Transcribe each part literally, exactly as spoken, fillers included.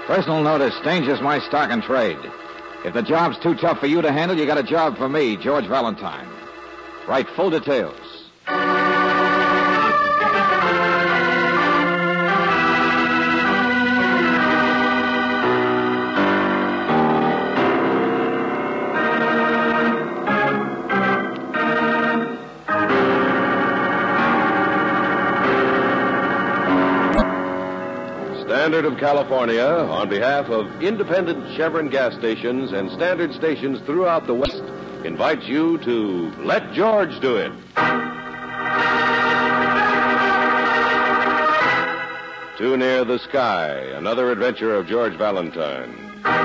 Personal notice, danger's my stock and trade. If the job's too tough for you to handle, you got a job for me, George Valentine. Write full details. Standard of California, on behalf of independent Chevron gas stations and standard stations throughout the West, invites you to Let George Do It. Too Near the Sky, another adventure of George Valentine.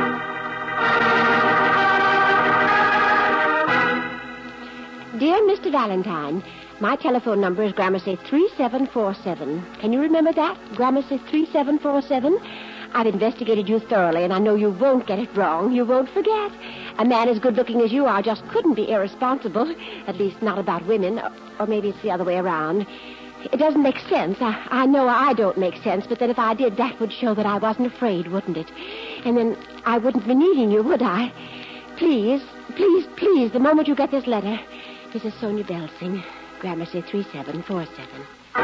Dear Mister Valentine, my telephone number is Gramercy three seven four seven. Can you remember that? Gramercy three seven four seven? I've investigated you thoroughly, and I know you won't get it wrong. You won't forget. A man as good-looking as you are just couldn't be irresponsible, at least not about women, or, or maybe it's the other way around. It doesn't make sense. I, I know I don't make sense, but then if I did, that would show that I wasn't afraid, wouldn't it? And then I wouldn't be needing you, would I? Please, please, please, the moment you get this letter, Missus Sonia Belsing, Gramercy three seven four seven.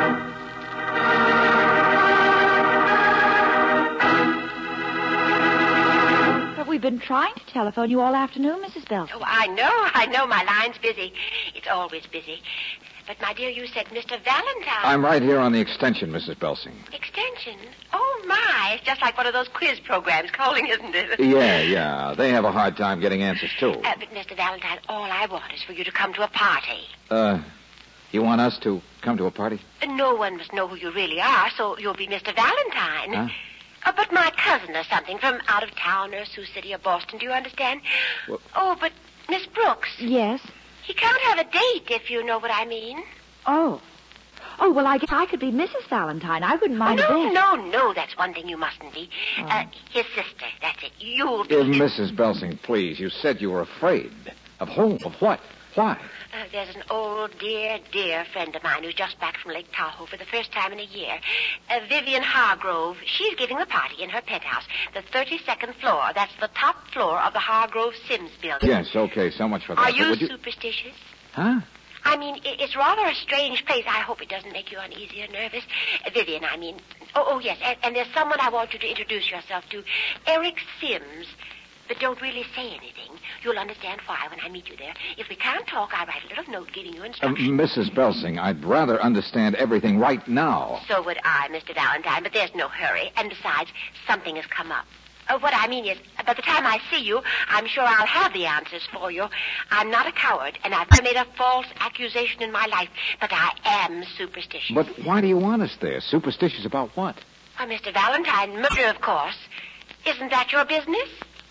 But we've been trying to telephone you all afternoon, Missus Belsing. Oh, I know, I know. My line's busy. It's always busy. But, my dear, you said Mister Valentine. I'm right here on the extension, Missus Belsing. Extension? Oh, my. It's just like one of those quiz programs calling, isn't it? Yeah, yeah. They have a hard time getting answers, too. Uh, but, Mister Valentine, all I want is for you to come to a party. Uh, you want us to come to a party? Uh, no one must know who you really are, so you'll be Mister Valentine. Huh? Uh, but my cousin or something from out of town or Sioux City or Boston, do you understand? Well, oh, but, Miss Brooks. Yes? He can't have a date, if you know what I mean. Oh. Oh, well, I guess I could be Missus Valentine. I wouldn't mind oh, a date. No, no, no, that's one thing you mustn't be. Oh. Uh, his sister, that's it. You'll be... Uh, his... Missus Belsing, please, you said you were afraid. Of whom? Of what? Why? Uh, there's an old, dear, dear friend of mine who's just back from Lake Tahoe for the first time in a year. Uh, Vivian Hargrove. She's giving a party in her penthouse, the thirty-second floor. That's the top floor of the Hargrove Sims building. Yes, okay, so much for that. Are you, Would you superstitious? Huh? I mean, it's rather a strange place. I hope it doesn't make you uneasy or nervous. Uh, Vivian, I mean. Oh, oh yes, and, and there's someone I want you to introduce yourself to. Eric Sims. But don't really say anything. You'll understand why when I meet you there. If we can't talk, I'll write a little note giving you instructions. Uh, Missus Belsing, I'd rather understand everything right now. So would I, Mister Valentine, but there's no hurry. And besides, something has come up. Uh, what I mean is, by the time I see you, I'm sure I'll have the answers for you. I'm not a coward, and I've never made a false accusation in my life, but I am superstitious. But why do you want us there? Superstitious about what? Well, Mister Valentine, murder, of course. Isn't that your business?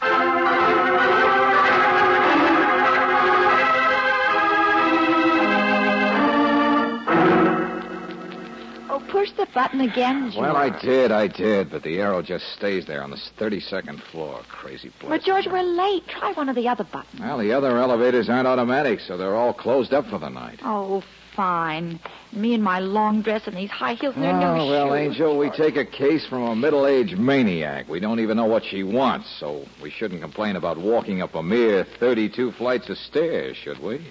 Oh, push the button again, George. Well, I did, I did, but the arrow just stays there on the thirty-second floor. Crazy place. But, George, we're late. Try one of the other buttons. Well, the other elevators aren't automatic, so they're all closed up for the night. Oh, fine. Me and my long dress and these high heels and Oh, they're no well, shoes. Angel, we take a case from a middle-aged maniac. We don't even know what she wants, so we shouldn't complain about walking up a mere thirty-two flights of stairs, should we?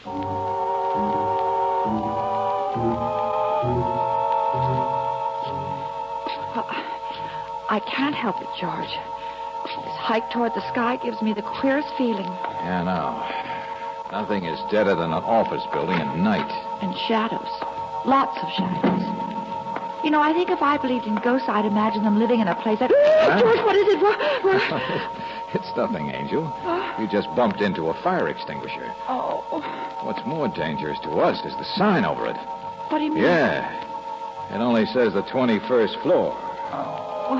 I can't help it, George. This hike toward the sky gives me the queerest feeling. Yeah, no. Nothing is deader than an office building at night. And shadows. Lots of shadows. You know, I think if I believed in ghosts, I'd imagine them living in a place that... Huh? George, what is it? What, what? It's nothing, Angel. You just bumped into a fire extinguisher. Oh. What's more dangerous to us is the sign over it. What do you mean? Yeah. It only says the twenty-first floor. Oh.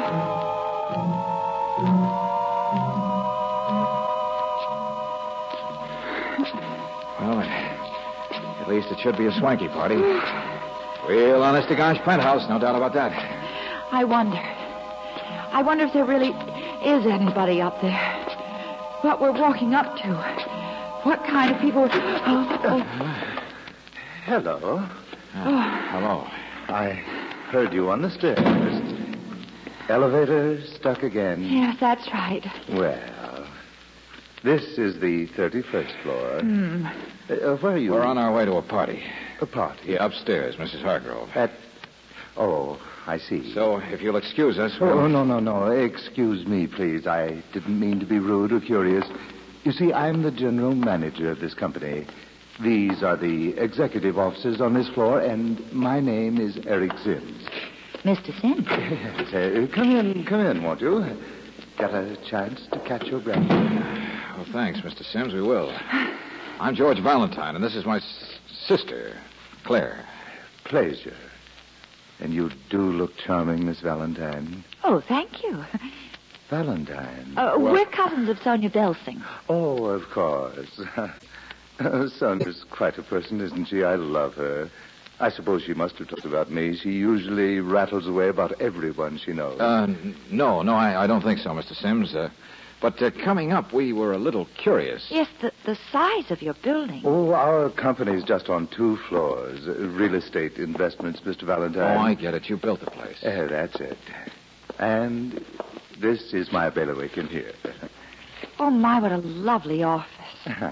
Well, at least it should be a swanky party. Real honest-to-gosh penthouse, no doubt about that. I wonder. I wonder if there really is anybody up there. What we're walking up to. What kind of people... Oh, oh. Hello. Uh, hello. I heard you on the stairs. Elevator stuck again. Yes, that's right. Well, this is the thirty-first floor. Hmm. Uh, where are you? We're on our way to a party. A party? Yeah, upstairs, Missus Hargrove. At... Oh, I see. So, if you'll excuse us... Oh, we'll... no, no, no. Excuse me, please. I didn't mean to be rude or curious. You see, I'm the general manager of this company. These are the executive officers on this floor, and my name is Eric Sims. Mister Sims? Yes, uh, come in, come in, won't you? Got a chance to catch your breath? Well, thanks, Mister Sims. We will. I'm George Valentine, and this is my s- sister, Claire. Pleasure. And you do look charming, Miss Valentine. Oh, thank you. Valentine? Uh, well... We're cousins of Sonia Belsing. Oh, of course. Sonia's quite a person, isn't she? I love her. I suppose she must have talked about me. She usually rattles away about everyone she knows. Uh, n- no, no, I, I don't think so, Mister Sims. Uh, but uh, coming up, we were a little curious. Yes, the, the size of your building. Oh, our company's just on two floors. Uh, real estate investments, Mister Valentine. Oh, I get it. You built the place. Uh, that's it. And this is my bailiwick in here. Oh, my, what a lovely office. Uh,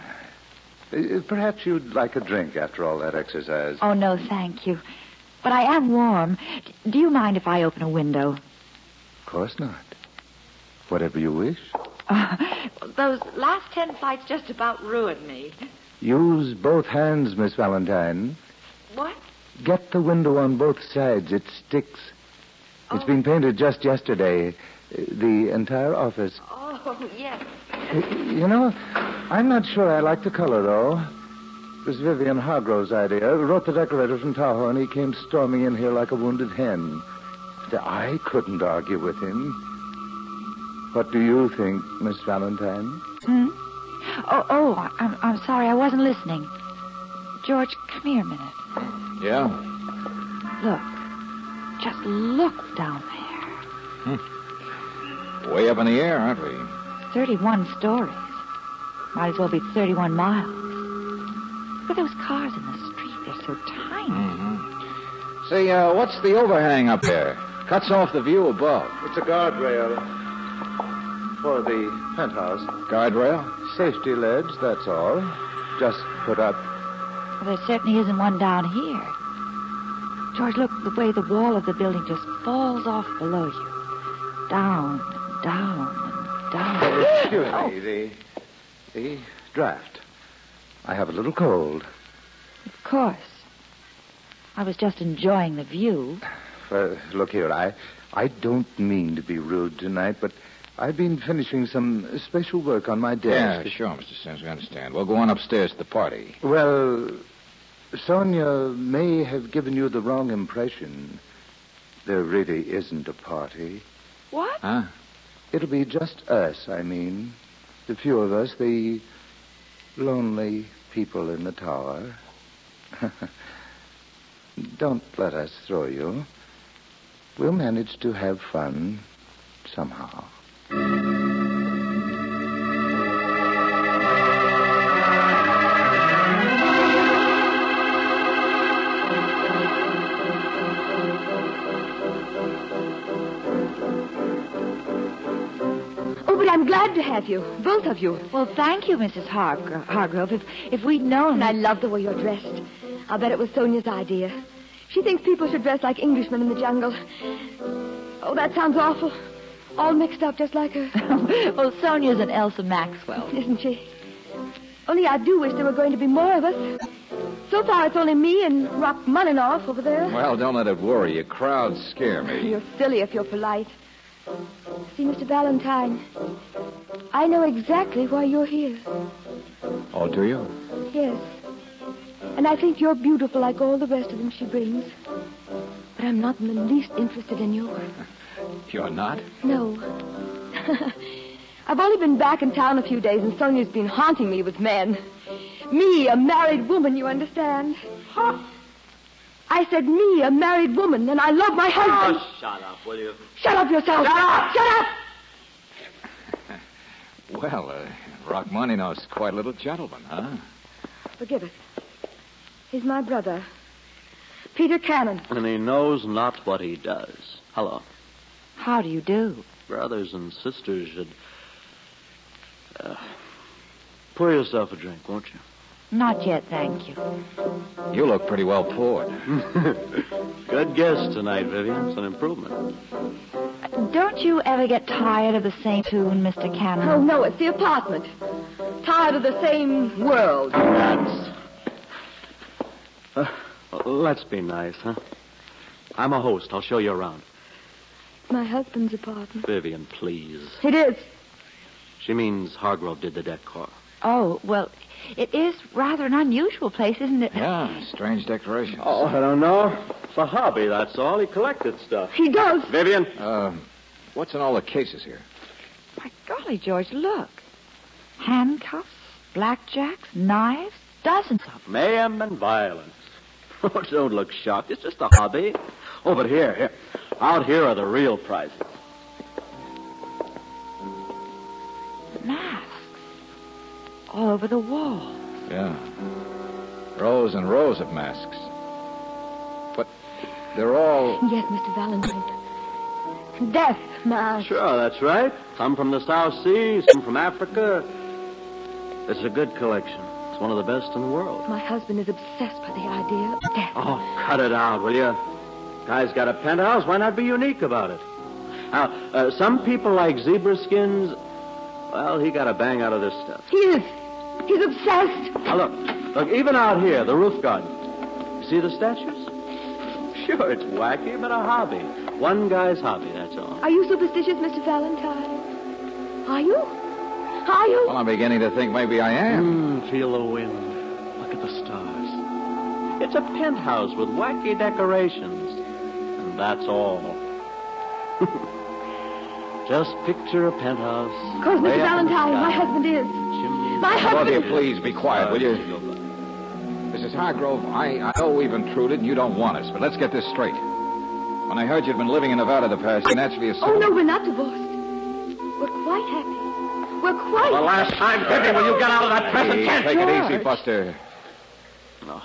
perhaps you'd like a drink after all that exercise. Oh, no, thank you. But I am warm. D- do you mind if I open a window? Of course not. Whatever you wish. Uh, those last ten flights just about ruined me. Use both hands, Miss Valentine. What? Get the window on both sides. It sticks. Oh. It's been painted just yesterday. The entire office. Oh, yes. You know, I'm not sure I like the color, though. It was Vivian Hargrove's idea. Wrote the decorator from Tahoe, and he came storming in here like a wounded hen. I couldn't argue with him. What do you think, Miss Valentine? Hmm? Oh, oh, I'm, I'm sorry. I wasn't listening. George, come here a minute. Yeah? Look. Just look down there. Hmm. Way up in the air, aren't we? thirty-one stories. Might as well be thirty-one miles. Look at those cars in the street. They're so tiny. Mm-hmm. Say, uh, what's the overhang up there? Cuts off the view above. It's a guardrail for the penthouse. Guardrail? Safety ledge, that's all. Just put up. Well, there certainly isn't one down here. George, look, the way the wall of the building just falls off below you. Down, and down, and down. Excuse Oh. me, the, the draft. I have a little cold. Of course. I was just enjoying the view. Uh, look here, I, I don't mean to be rude tonight, but I've been finishing some special work on my desk. Yeah, sure, Mister Sims, we understand. We'll go on upstairs to the party. Well, Sonia may have given you the wrong impression. There really isn't a party. What? Huh? It'll be just us, I mean. The few of us, the lonely people in the tower. Don't let us throw you. We'll manage to have fun somehow. Oh, but I'm glad to have you, both of you. Well, thank you, Missus Hargro- Hargrove. If, if we'd known... And I love the way you're dressed. I'll bet it was Sonia's idea. She thinks people should dress like Englishmen in the jungle. Oh, that sounds awful. All mixed up just like her. Well, Sonia's an Elsa Maxwell. Isn't she? Only I do wish there were going to be more of us. So far, it's only me and Rachmaninoff over there. Well, don't let it worry you. Crowds scare me. You're silly if you're polite. See, Mister Valentine, I know exactly why you're here. Oh, do you? Yes. And I think you're beautiful like all the rest of them she brings. But I'm not in the least interested in you. You're not? No. I've only been back in town a few days, and Sonia's been haunting me with men. Me, a married woman, you understand? Huh? I said me, a married woman, and I love my husband. Oh, shut up, will you? Shut up yourself. Shut up! Shut up! Well, uh, Rachmaninoff's quite a little gentleman, huh? Forgive us. He's my brother, Peter Cannon. And he knows not what he does. Hello. How do you do? Brothers and sisters should... Uh, pour yourself a drink, won't you? Not yet, thank you. You look pretty well poured. Good guess tonight, Vivian. It's an improvement. Don't you ever get tired of the same tune, Mister Cannon? Oh, no, it's the apartment. Tired of the same world. That's... Uh, let's be nice, huh? I'm a host. I'll show you around. My husband's apartment. Vivian, please. It is. She means Hargrove did the decor. Oh, well, it is rather an unusual place, isn't it? Yeah, strange decorations. Oh, I don't know. It's a hobby, that's all. He collected stuff. He does. Vivian? Uh, what's in all the cases here? My golly, George, look. Handcuffs, blackjacks, knives, dozens of them. Mayhem and violence. Oh, don't look shocked. It's just a hobby. Oh, but here, here. Out here are the real prizes. Masks. All over the wall. Yeah. Rows and rows of masks. But they're all... Yes, Mister Valentine. Death mask. Sure, that's right. Some from the South Seas, some from Africa. It's a good collection. It's one of the best in the world. My husband is obsessed by the idea of death. Oh, cut it out, will you? Guy's got a penthouse. Why not be unique about it? Now, uh, some people like zebra skins. Well, he got a bang out of this stuff. He is. He's obsessed. Now, look. Look, even out here, the roof garden. See the statues? Sure, it's wacky, but a hobby. One guy's hobby, that's all. Are you superstitious, Mister Valentine? Are you? Are you? Well, I'm beginning to think maybe I am. Mm, feel the wind. Look at the stars. It's a penthouse with wacky decorations. And that's all. Just picture a penthouse. Of course, Mister way up in the Valentine, sky. my husband is. Chimneys. My Both of husband... you, please be quiet, will you? Missus Hargrove, I, I know we've intruded and you don't want us, but let's get this straight. When I heard you'd been living in Nevada the past, you naturally assumed... Oh, no, we're not divorced. We're quite happy. We're quite... The last time, Vivian, will you get out of that present Hey, tense? take it easy, Buster. No.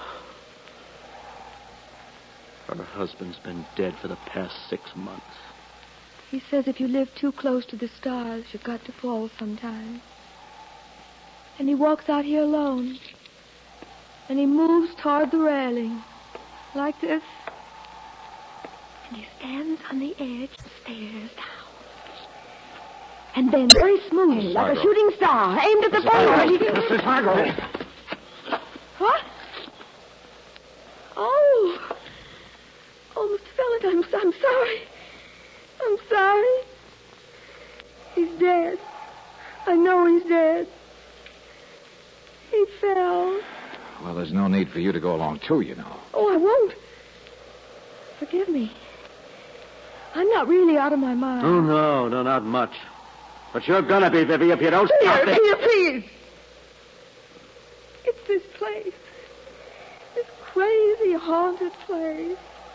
Her husband's been dead for the past six months. He says if you live too close to the stars, you've got to fall sometime. And he walks out here alone. And he moves toward the railing. Like this. And he stands on the edge and stares down. And then, very smoothly, like a shooting star, aimed at the board, he... Missus Hargrove. What? Oh. Oh, Mister Valentine, I'm, I'm sorry. I'm sorry. He's dead. I know he's dead. He fell. Well, there's no need for you to go along, too, you know. Oh, I won't. Forgive me. I'm not really out of my mind. Oh, no, no, not much. But you're gonna be, Vivi, if you don't stop Here, it. here, please. It's this place. This crazy, haunted place.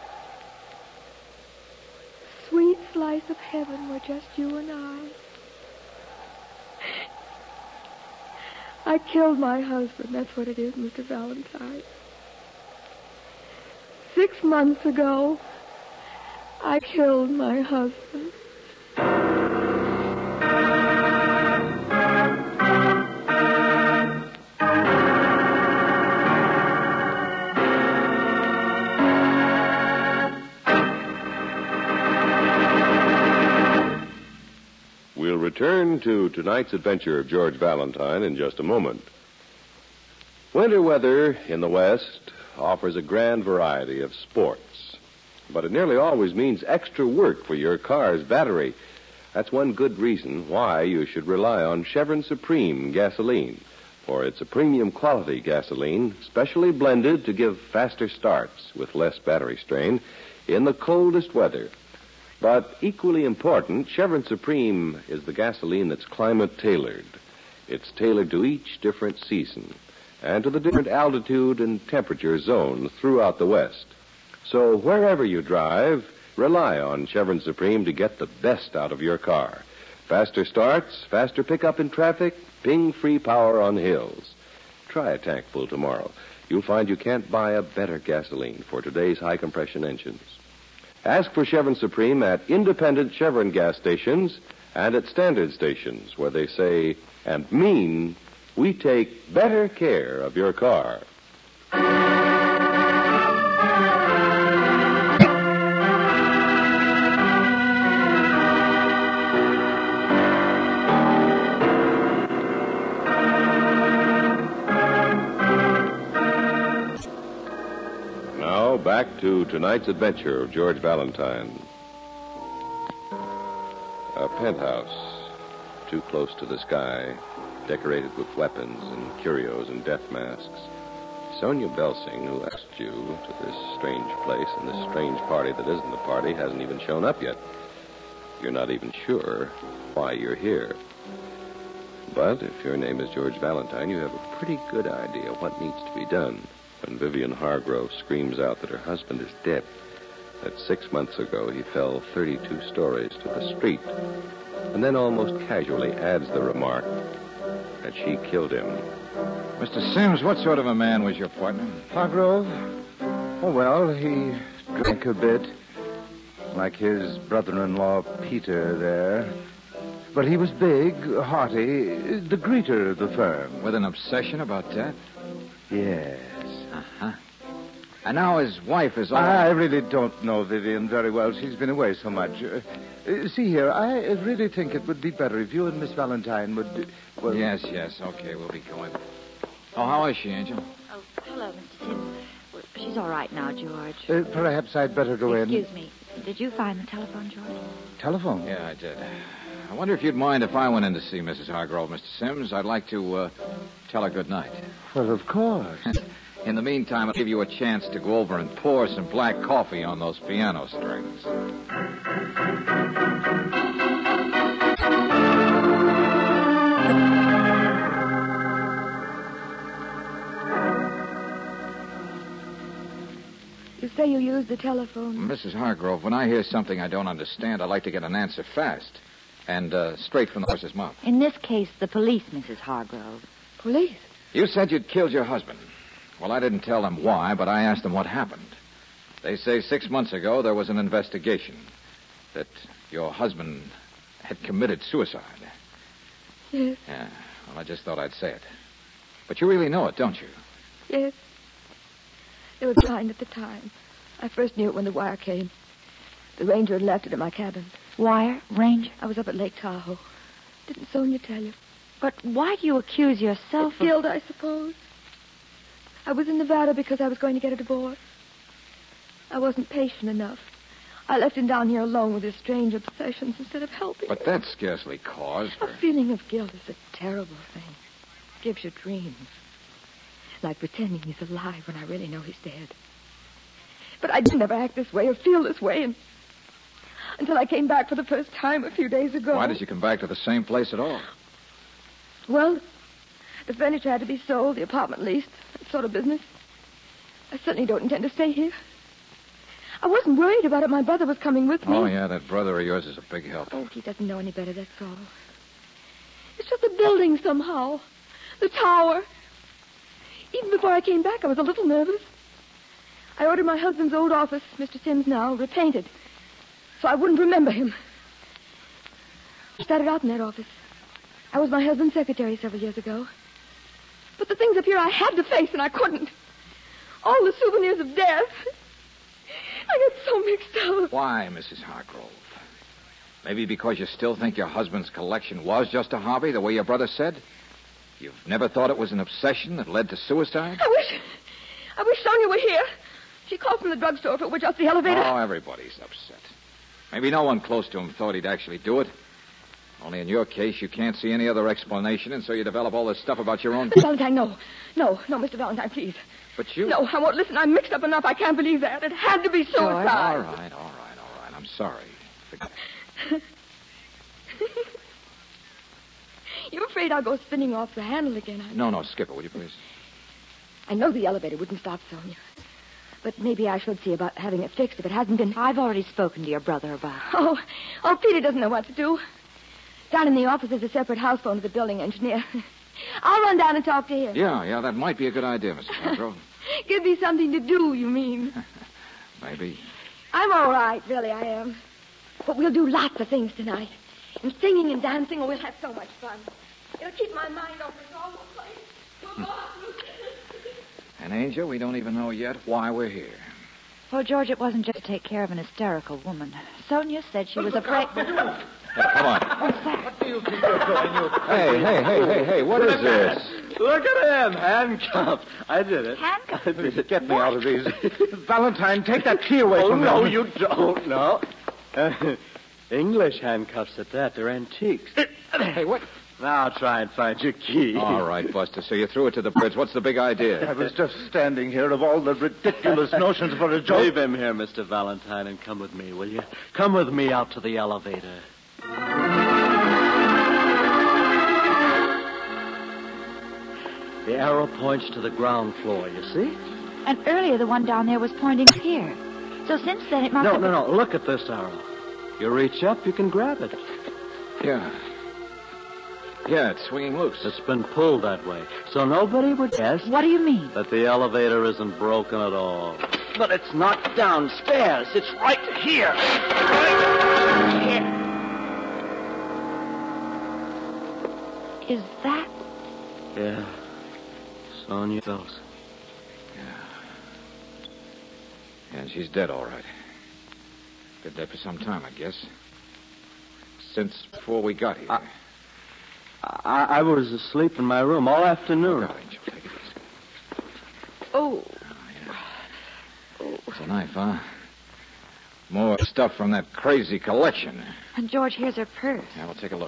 Sweet slice of heaven where just you and I. I killed my husband. That's what it is, Mister Valentine. Six months ago, I killed my husband. We'll return to tonight's adventure of George Valentine in just a moment. Winter weather in the West offers a grand variety of sports, but it nearly always means extra work for your car's battery. That's one good reason why you should rely on Chevron Supreme gasoline, for it's a premium quality gasoline specially blended to give faster starts with less battery strain in the coldest weather. But equally important, Chevron Supreme is the gasoline that's climate-tailored. It's tailored to each different season and to the different altitude and temperature zones throughout the West. So wherever you drive, rely on Chevron Supreme to get the best out of your car. Faster starts, faster pickup in traffic, ping-free power on hills. Try a tank full tomorrow. You'll find you can't buy a better gasoline for today's high-compression engines. Ask for Chevron Supreme at independent Chevron gas stations and at standard stations where they say and mean we take better care of your car. Now back to tonight's adventure of George Valentine. A penthouse, too close to the sky, decorated with weapons and curios and death masks. Sonia Belsing, who asked you to this strange place and this strange party that isn't a party, hasn't even shown up yet. You're not even sure why you're here. But if your name is George Valentine, you have a pretty good idea what needs to be done when Vivian Hargrove screams out that her husband is dead, that six months ago he fell thirty-two stories to the street, and then almost casually adds the remark that she killed him. Mister Sims, what sort of a man was your partner? Hargrove? Oh, well, he drank a bit, like his brother-in-law Peter there. But he was big, hearty, the greeter of the firm. With an obsession about death? Yes. Uh-huh. And now his wife is all... I really don't know Vivian very well. She's been away so much. Uh, uh, see here, I really think it would be better if you and Miss Valentine would... Uh, well... Yes, yes, okay, we'll be going. Oh, how is she, Angel? Oh, hello, Mister Sims. Well, she's all right now, George. Uh, perhaps I'd better go in. Excuse me. Did you find the telephone, George? Telephone? Yeah, I did. I wonder if you'd mind if I went in to see Missus Hargrove, Mister Sims. I'd like to uh, tell her good night. Well, of course. In the meantime, I'll give you a chance to go over and pour some black coffee on those piano strings. You say you use the telephone? Missus Hargrove, when I hear something I don't understand, I like to get an answer fast. And uh, straight from the horse's mouth. In this case, the police, Missus Hargrove. Police? You said you'd killed your husband. Well, I didn't tell them why, but I asked them what happened. They say six months ago there was an investigation. That your husband had committed suicide. Yes. Yeah, well, I just thought I'd say it. But you really know it, don't you? Yes. They were blind at the time. I first knew it when the wire came. The ranger had left it in my cabin. Wire? Ranger? I was up at Lake Tahoe. Didn't Sonia tell you? But why do you accuse yourself Of guilt, I suppose. I was in Nevada because I was going to get a divorce. I wasn't patient enough. I left him down here alone with his strange obsessions instead of helping But him. that's scarcely cause for... A feeling of guilt is a terrible thing. It gives you dreams. Like pretending he's alive when I really know he's dead. But I didn't ever act this way or feel this way and... until I came back for the first time a few days ago. Why did you come back to the same place at all? Well, the furniture had to be sold, the apartment leased, that sort of business. I certainly don't intend to stay here. I wasn't worried about it. My brother was coming with me. Oh, yeah, that brother of yours is a big help. Oh, he doesn't know any better, that's all. It's just the building somehow. The tower. Even before I came back, I was a little nervous. I ordered my husband's old office, Mister Sims now, repainted. So I wouldn't remember him. I started out in that office. I was my husband's secretary several years ago. But the things up here I had to face, and I couldn't. All the souvenirs of death. I get so mixed up. Why, Missus Hargrove? Maybe because you still think your husband's collection was just a hobby, the way your brother said? You've never thought it was an obsession that led to suicide? I wish... I wish Sonia were here. She called from the drugstore if it were just the elevator. Oh, everybody's upset. Maybe no one close to him thought he'd actually do it. Only in your case, you can't see any other explanation, and so you develop all this stuff about your own... Mister Valentine, no. No, no, Mister Valentine, please. But you... No, I won't listen. I'm mixed up enough. I can't believe that. It had to be suicide. All right, all right, all right. I'm sorry. Forget it. You're afraid I'll go spinning off the handle again, aren't you? No, no, Skipper, will you please? I know the elevator wouldn't stop Sonia. But maybe I should see about having it fixed if it hasn't been... I've already spoken to your brother about it. Oh, oh, Peter doesn't know what to do. Down in the office is a separate house phone to the building engineer. I'll run down and talk to him. Yeah, yeah, that might be a good idea, Missus Hargrove. Give me something to do, you mean? Maybe. I'm all right, really, I am. But we'll do lots of things tonight. And singing and dancing, oh, we'll have so much fun. It'll keep my mind off this awful place. We'll go out. And, Angel, we don't even know yet why we're here. Well, George, it wasn't just to take care of an hysterical woman. Sonia said she was afraid... Hey, come on. What's that? What do you think you're doing, you... Hey, hey, hey, hey, hey, what is this? Look at him, handcuffed. I did it. Handcuffed? I did it. Get me out of these. Valentine, take that key away Oh, from no, me. you don't. No. Uh, English handcuffs at that. They're antiques. Hey, what? Now try and find your key. All right, Buster, so you threw it to the birds. What's the big idea? I was just standing here of all the ridiculous notions for a joke. Leave him here, Mister Valentine, and come with me, will you? Come with me out to the elevator. The arrow points to the ground floor, you see? And earlier the one down there was pointing here. So since then it must No, have... no, no. Look at this arrow. You reach up, you can grab it. Yeah. Yeah, it's swinging loose. It's been pulled that way. So nobody would guess What do you mean? that the elevator isn't broken at all. But it's not downstairs. It's right here. Right here. Is that... Yeah. Sonia Belson. Yeah, and she's dead, all right. Been dead for some time, I guess. Since before we got here. I, I, I was asleep in my room all afternoon. Look out, Angel. Take it easy. Oh. Oh, yeah. It's a knife, huh? More stuff from that crazy collection. And George, here's her purse. Yeah, we'll take a look.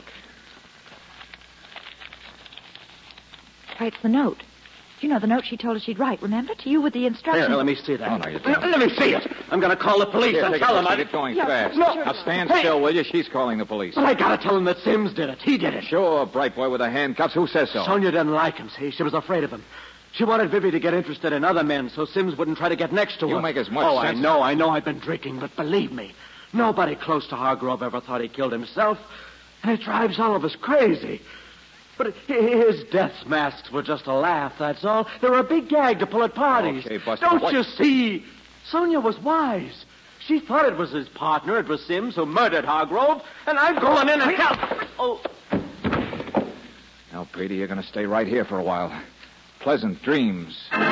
Why, it's the note. You know, the note she told us she'd write, remember? To you with the instructions. Here, let me see that. Oh, no, you Let, don't. let me see it. I'm going to call the police Here, and take tell it, them I... Get going Yeah, fast. no. Now stand Hey. still, will you? She's calling the police. But I got to tell them that Sims did it. He did it. Sure, bright boy with the handcuffs. Who says so? Sonia didn't like him, see? She was afraid of him. She wanted Vivi to get interested in other men so Sims wouldn't try to get next to her. You make as much oh, sense- I know, I know I've been drinking, but believe me, nobody close to Hargrove ever thought he killed himself. And it drives all of us crazy. But his death masks were just a laugh, that's all. They were a big gag to pull at parties. Okay, Buster, Don't what- you see? Sonia was wise. She thought it was his partner, it was Sims, who murdered Hargrove, and I'm going in and help. Oh. Now, Petey, you're going to stay right here for a while. Pleasant dreams.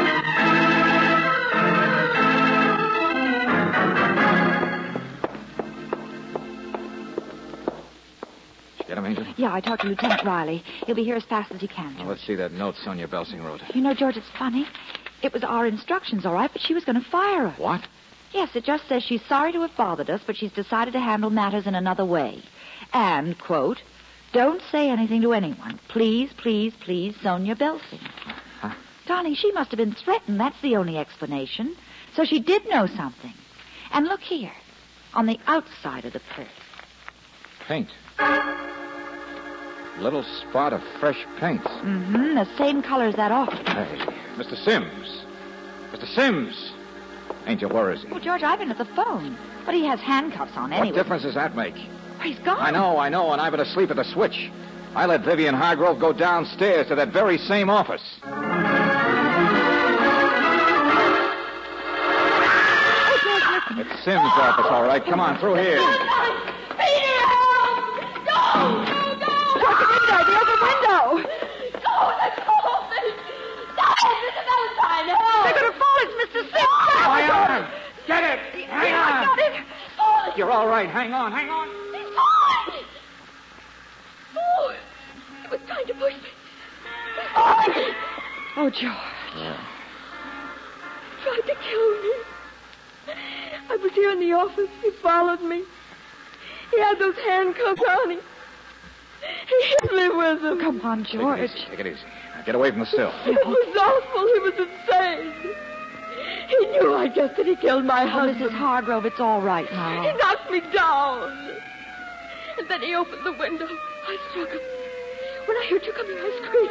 Get him, Angel? Yeah, I talked to Lieutenant Riley. He'll be here as fast as he can, Now, George. let's see that note Sonia Belsing wrote. You know, George, it's funny. It was our instructions, all right, but she was going to fire us. What? Yes, it just says she's sorry to have bothered us, but she's decided to handle matters in another way. And, quote, don't say anything to anyone. Please, please, please, Sonia Belsing. Huh? Darling, she must have been threatened. That's the only explanation. So she did know something. And look here, on the outside of the purse. Paint. Little spot of fresh paint. Mm-hmm, the same color as that office. Hey, Mister Sims. Mister Sims. Angel, where is he? Well, George, I've been at the phone. But he has handcuffs on anyway. What difference does that make? Oh, he's gone. I know, I know, and I've been asleep at the switch. I let Vivian Hargrove go downstairs to that very same office. It's Sims' office, all right. Come on, through here. Peter, help! No! No, no! George, the window, the open window. No, let go of me! Stop it, Mister Valentine, help! They're going to fall. It's Mister Sims. My arm! Get it! Hang Yeah, I on! got it. Oh, You're all right. Hang on, hang on. he's falling! Oh, he was trying to push me. He's falling! Oh, George. Yeah. Tried to kill me. I was here in the office. He followed me. He had those handcuffs on him. He hit me with them. Come on, Take it George. easy. Take it easy. Now get away from the sill. It was awful. He was insane. He knew, I guess, that he killed my Oh, husband. Missus Hargrove, it's all right He now. knocked me down. And then he opened the window. I struck him. When I heard you coming, I screamed.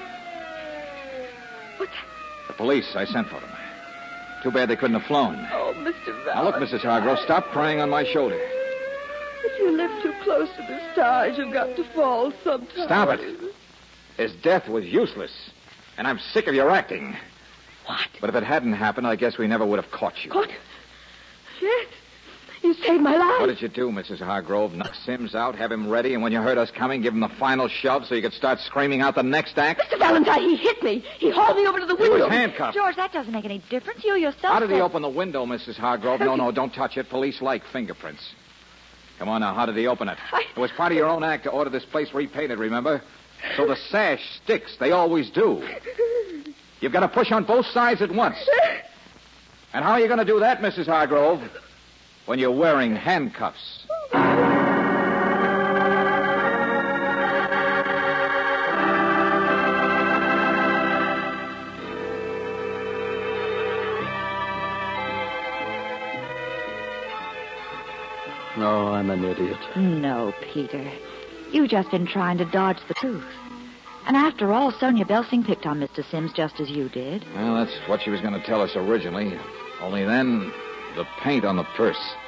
What's that? The police, I sent for them. Too bad they couldn't have flown. Oh, Mister Valentine. Now look, Missus Hargrove, stop praying on my shoulder. If you live too close to the stars, you've got to fall sometime. Stop it. His death was useless, and I'm sick of your acting. What? But if it hadn't happened, I guess we never would have caught you. What? Yes. You saved my life. What did you do, Missus Hargrove? Knock Sims out, have him ready, and when you heard us coming, give him the final shove so you could start screaming out the next act? Mister Valentine, he hit me. He hauled me over to the He window. was handcuffed. George, that doesn't make any difference. You yourself How did he said- open the window, Missus Hargrove? No, no, don't touch it. Police like fingerprints. Come on now, how did he open it? I- It was part of your own act to order this place repainted, remember? So the sash sticks. They always do. You've got to push on both sides at once. And how are you going to do that, Missus Hargrove? When you're wearing handcuffs. Oh, I'm an idiot. No, Peter. You've just been trying to dodge the truth. And after all, Sonia Belsing picked on Mister Sims just as you did. Well, that's what she was going to tell us originally. Only then, the paint on the purse.